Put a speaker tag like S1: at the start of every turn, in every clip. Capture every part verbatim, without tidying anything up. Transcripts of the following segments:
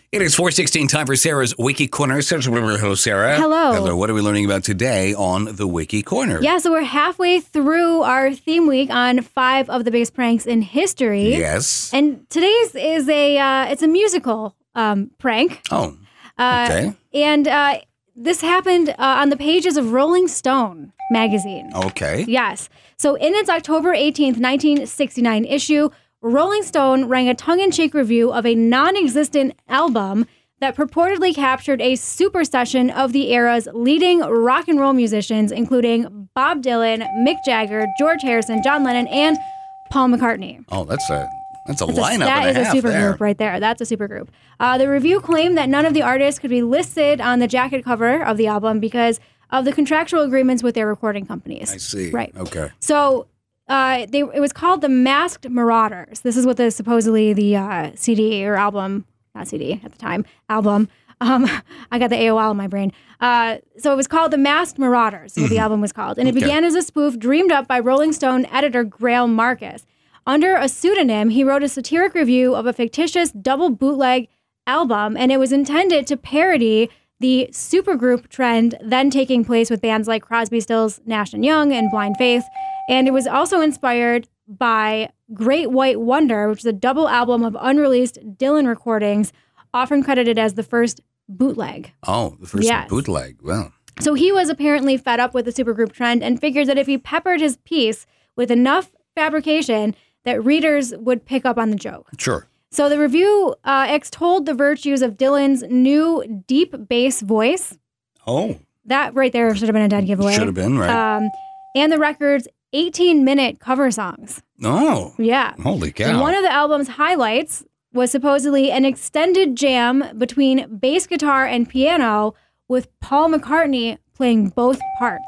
S1: It is four sixteen, time for Sarah's Wiki Corner. Hello, Sarah.
S2: Hello.
S1: Hello. What are we learning about today on the Wiki Corner?
S2: Yeah, so we're halfway through our theme week on five of the biggest pranks in history.
S1: Yes.
S2: And today's is a uh, it's a musical um, prank.
S1: Oh,
S2: Uh,
S1: okay.
S2: And uh, this happened uh, on the pages of Rolling Stone magazine.
S1: Okay.
S2: Yes. So in its October eighteenth, nineteen sixty-nine issue, Rolling Stone ran a tongue-in-cheek review of a non-existent album that purportedly captured a super session of the era's leading rock and roll musicians, including Bob Dylan, Mick Jagger, George Harrison, John Lennon, and Paul McCartney.
S1: Oh, that's a that's a
S2: That's a-
S1: lineup
S2: that
S1: and a
S2: is
S1: half
S2: a super
S1: there.
S2: group right there. That's a super group. Uh, the review claimed that none of the artists could be listed on the jacket cover of the album because of the contractual agreements with their recording companies.
S1: I see.
S2: Right.
S1: Okay.
S2: So uh, they it was called the Masked Marauders. This is what the supposedly the uh, C D or album, not C D at the time, album. Um, I got the A O L in my brain. Uh, so it was called the Masked Marauders, is what the album was called. And it
S1: Okay.
S2: began as a spoof dreamed up by Rolling Stone editor Grail Marcus. Under a pseudonym, he wrote a satiric review of a fictitious double bootleg album, and it was intended to parody the supergroup trend then taking place with bands like Crosby, Stills, Nash and Young, and Blind Faith. And it was also inspired by Great White Wonder, which is a double album of unreleased Dylan recordings, often credited as the first bootleg.
S1: Oh, the first
S2: Yes.
S1: bootleg. Well,
S2: So he was apparently fed up with the supergroup trend and figured that if he peppered his piece with enough fabrication, that readers would pick up on the joke.
S1: sure.
S2: So the review uh, extolled the virtues of Dylan's new deep bass voice.
S1: Oh,
S2: That right there should have been a dead giveaway.
S1: should have been, right?
S2: Um, and the record's eighteen-minute cover songs.
S1: oh,
S2: Yeah.
S1: holy cow.
S2: And one of the album's highlights was supposedly an extended jam between bass guitar and piano with Paul McCartney playing both parts.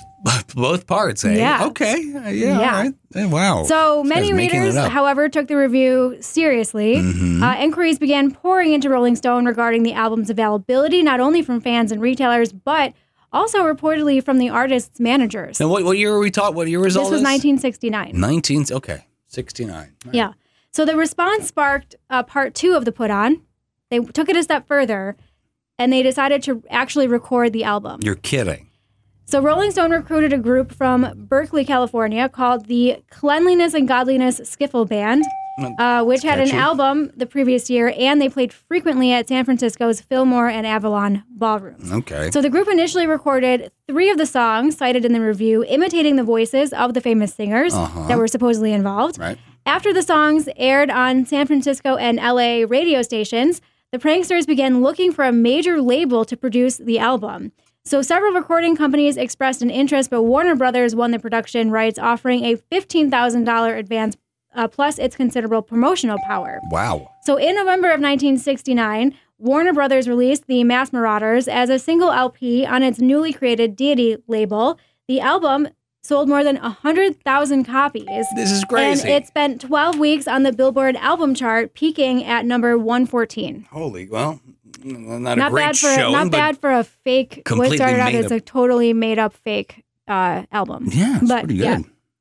S1: Both parts, eh?
S2: Yeah.
S1: Okay. Uh, Yeah.
S2: Yeah.
S1: All right. Eh, wow.
S2: So
S1: This
S2: many
S1: guy's making it
S2: readers,
S1: up.
S2: however, took the review seriously.
S1: Mhm.
S2: Uh, inquiries began pouring into Rolling Stone regarding the album's availability, not only from fans and retailers, but also reportedly from the artist's managers.
S1: Now, what, what year were we taught? What year was all
S2: This was
S1: this?
S2: nineteen sixty-nine.
S1: nineteen. Okay. sixty-nine.
S2: Yeah. So the response sparked uh, part two of the put on. They took it a step further, and they decided to actually record the album.
S1: You're kidding.
S2: So Rolling Stone recruited a group from Berkeley, California called the Cleanliness and Godliness Skiffle Band, uh, which had an
S1: Catchy.
S2: album the previous year, and they played frequently at San Francisco's Fillmore and Avalon ballrooms.
S1: Okay.
S2: So the group initially recorded three of the songs cited in the review, imitating the voices of the famous singers
S1: Uh-huh.
S2: that were supposedly involved.
S1: Right.
S2: After the songs aired on San Francisco and L A radio stations, the pranksters began looking for a major label to produce the album. So several recording companies expressed an interest, but Warner Brothers won the production rights, offering a fifteen thousand dollars advance uh, plus its considerable promotional power.
S1: Wow.
S2: So in November of nineteen sixty-nine, Warner Brothers released the Masked Marauders as a single L P on its newly created Deity label. The album sold more than one hundred thousand copies.
S1: This is crazy.
S2: And it spent twelve weeks on the Billboard album chart, peaking at number one fourteen.
S1: Holy, well, not,
S2: Not
S1: a great
S2: bad for
S1: showing,
S2: not
S1: but
S2: bad for a fake. What
S1: completely
S2: started out
S1: made
S2: as
S1: up.
S2: a totally made up fake uh, album.
S1: yeah, it's
S2: but
S1: pretty good.
S2: yeah.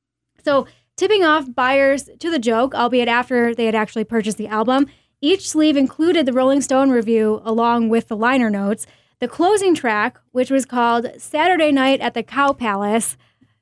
S2: So tipping off buyers to the joke, albeit after they had actually purchased the album, each sleeve included the Rolling Stone review along with the liner notes. The closing track, which was called Saturday Night at the Cow Palace,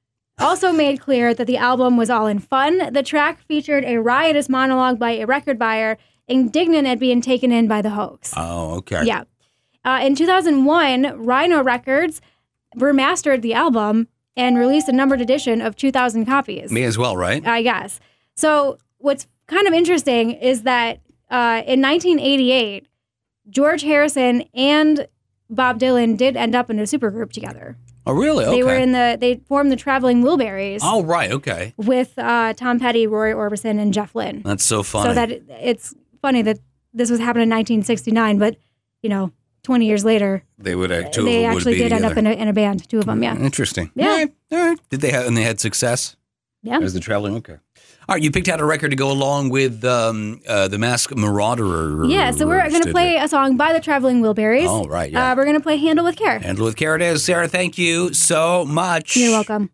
S2: also made clear that the album was all in fun. The track featured a riotous monologue by a record buyer, indignant at being taken in by the hoax.
S1: Oh, okay.
S2: Yeah. Uh, in two thousand one, Rhino Records remastered the album and released a numbered edition of two thousand copies.
S1: Me as well, right?
S2: I guess. So what's kind of interesting is that uh, in nineteen eighty-eight, George Harrison and Bob Dylan did end up in a supergroup together.
S1: Oh, really? Okay.
S2: They were in the, they formed the Traveling Wilburys
S1: Oh, right. Okay.
S2: with uh, Tom Petty, Roy Orbison, and Jeff Lynne.
S1: That's so funny.
S2: So that it- it's funny that this was happening in nineteen sixty-nine, but, you know, twenty years later,
S1: they would uh, two
S2: they
S1: of them
S2: actually
S1: would be
S2: did end up
S1: together.
S2: in a, in a band, two of them, yeah.
S1: Interesting.
S2: Yeah.
S1: All right. All right. Did they have, and they had success
S2: Yeah.
S1: as the traveling? Okay. All right. You picked out a record to go along with um, uh, the Masked Marauder.
S2: Yeah, so we're going to play a song by the Traveling Wilburys.
S1: Oh, right, yeah.
S2: Uh, we're going to play Handle with Care.
S1: Handle with Care it is. Sarah, thank you so much.
S2: You're welcome.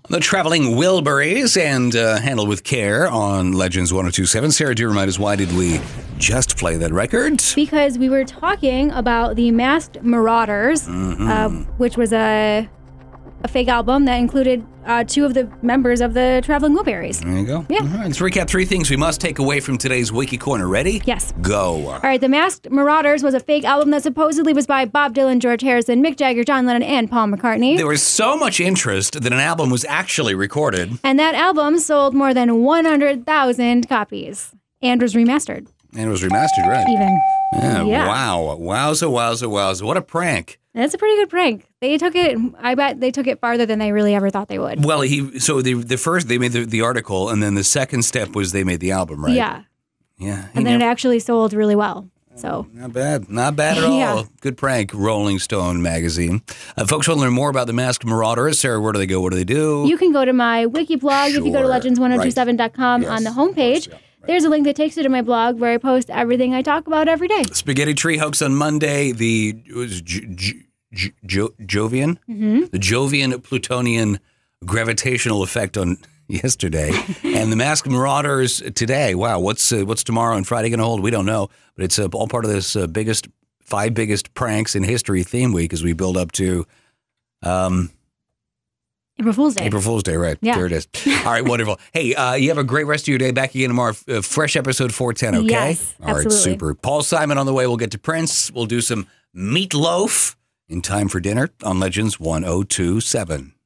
S1: The Traveling Wilburys and uh, handled with care on Legends one oh two point seven. Sarah, do remind us, why did we just play that record?
S2: Because we were talking about the Masked Marauders, mm-hmm. uh, which was a a fake album that included uh, two of the members of the Traveling Wilburys.
S1: There you go.
S2: Yeah.
S1: All right, let's recap three things we must take away from today's Wiki Corner. Ready?
S2: Yes.
S1: Go.
S2: All right, the Masked Marauders was a fake album that supposedly was by Bob Dylan, George Harrison, Mick Jagger, John Lennon, and Paul McCartney.
S1: There was so much interest that an album was actually recorded.
S2: And that album sold more than one hundred thousand copies and was remastered.
S1: And it was remastered, right?
S2: Even.
S1: Yeah,
S2: yeah.
S1: Wow. Wowza, wowza, wowza. What a prank.
S2: That's a pretty good prank. They took it, I bet they took it farther than they really ever thought they would.
S1: Well, he so the the first, they made the, the article, and then the second step was they made the album, right?
S2: Yeah.
S1: Yeah.
S2: And then never, it actually sold really well. So
S1: Not bad. Not bad at all.
S2: Yeah.
S1: Good prank, Rolling Stone magazine. Uh, folks want to learn more about the Masked Marauders. Sarah, where do they go? What do they do?
S2: You can go to my wiki blog
S1: Sure.
S2: if you go to legends one oh two seven dot com
S1: Right.
S2: on the
S1: Yes,
S2: homepage.
S1: of course, yeah. Right.
S2: There's a link that takes you to my blog where I post everything I talk about every day.
S1: Spaghetti Tree hoax on Monday. The it was J- J- J- Jo- Jovian? Mm-hmm. The Jovian Plutonian gravitational effect on yesterday. And the Masked Marauders today. Wow, what's uh, what's tomorrow and Friday going to hold? We don't know. But it's uh, all part of this uh, biggest, five biggest pranks in history theme week as we build up to um,
S2: April Fool's Day.
S1: April Fool's Day, right.
S2: Yeah.
S1: There it is. All right, wonderful. Hey, uh, you have a great rest of your day. Back again tomorrow. Uh, fresh episode four ten, okay?
S2: Yes,
S1: All right,
S2: absolutely.
S1: super. Paul Simon on the way. We'll get to Prince. We'll do some meatloaf in time for dinner on Legends one oh two seven.